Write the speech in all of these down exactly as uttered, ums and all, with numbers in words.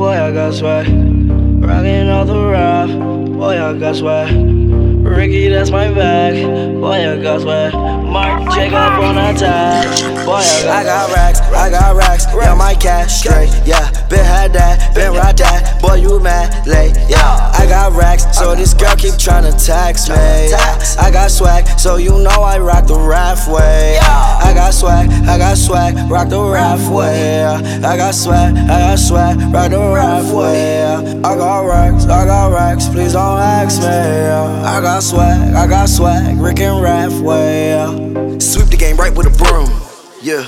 boy, I got swag. Rockin' all the rap, boy, I got swag. Ricky, that's my bag, boy, I got swag. Mark Jacob on attack, boy, I got I got racks, I got racks, yeah, my cash straight, yeah. Been had that, been ride that, boy, you mad late, yeah. I got racks, so this girl keep tryna tax me, yeah. I got swag, so you know I rock the rap way, yeah. I got swag, I got swag, rock the rap way, yeah. I got swag, I got swag, rock the rap way, yeah. I got racks, I got racks, please don't ask me, yeah. I got swag, I got swag, Rick and Rap way, yeah. Sweep the game right with a broom, yeah.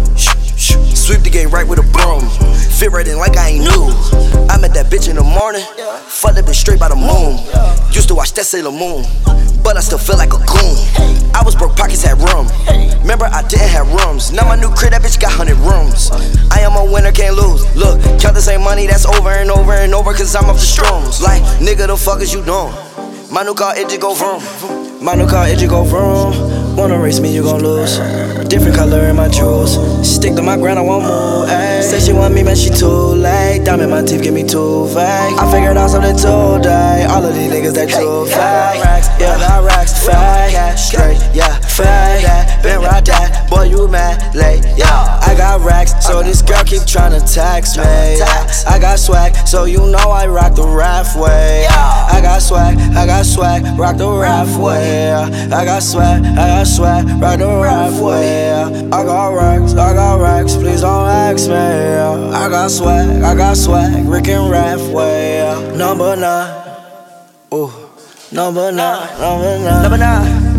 Sweep the game right with a broom. Fit right in like I ain't new. I met that bitch in the morning. Fuck that bitch straight by the moon. Used to watch that Sailor Moon, but I still feel like a goon. I was broke, pockets had rum. Remember I didn't have rooms. Now my new crib, that bitch got hundred rooms. I am a winner, can't lose. Look, count the same money that's over and over and over, cause I'm off the shrooms. Like, nigga, the fuck is you doing? My new car, it just go vroom. My new car, it just go vroom. Wanna race me, you gon' lose. Different color in my jewels. Stick to my grind, I won't move. Ay. Say she want me, man, she too late. Diamond in my teeth, give me too vague. I figured out something today. All of these niggas, they too fake. Yeah, got racks, fake. Cash straight, yeah, fake. Been ride that, boy, you mad late. Yeah, I got racks, so this girl keep tryna tax me. Yeah. I got swag, so you know I rock the rap way. Yeah. I got swag, I got swag, rock the rap way. Yeah. I got swag, I got swag, rock the rap way. Yeah. I got racks, I got racks, please don't ask me. Yeah. I got swag, I got swag, Rick and Rap way. Yeah. Number nine, ooh, number nine, number nine, number nine.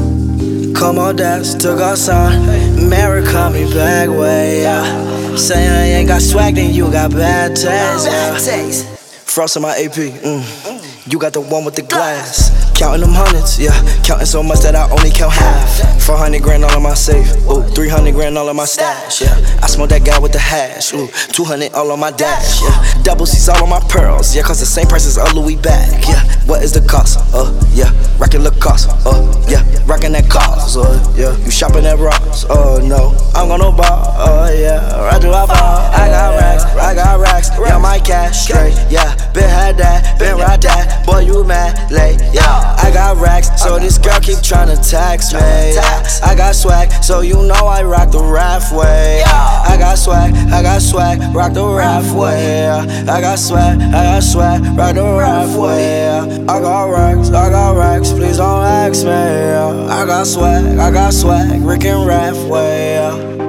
Come on, dance, took our sign. Mary call me back way. Yeah. Say I ain't got swag, then you got bad taste. Yeah. Frost in my A P, mm. You got the one with the glass. Counting them hundreds, yeah. Counting so much that I only count half. four hundred grand all in my safe, ooh. three hundred grand all in my stash, yeah. I smoke that guy with the hash, ooh. two hundred all on my dash, yeah. Double C's all on my pearls, yeah. Cause the same price as a Louis bag, yeah. What is the cost? Uh, yeah. Rockin' Lacoste, uh, yeah. Rockin' that cost, uh, yeah. You shopping at Ross, oh uh, no. I'm gonna ball, oh uh, yeah. Right do I ball? I got racks, I got racks, yeah. My cash straight, yeah. Been had that, been ride that, boy, you mad late, yeah. I got racks, so this girl keep tryna tax me. Yeah. I got swag, so you know I rock the rap way. Yeah. I got swag, I got swag, rock the rap way. Yeah. I got swag, I got swag, rock the rap way. Yeah. I got racks, I got racks, please don't ask me. Yeah. I got swag, I got swag, Rick and Rap way. Yeah.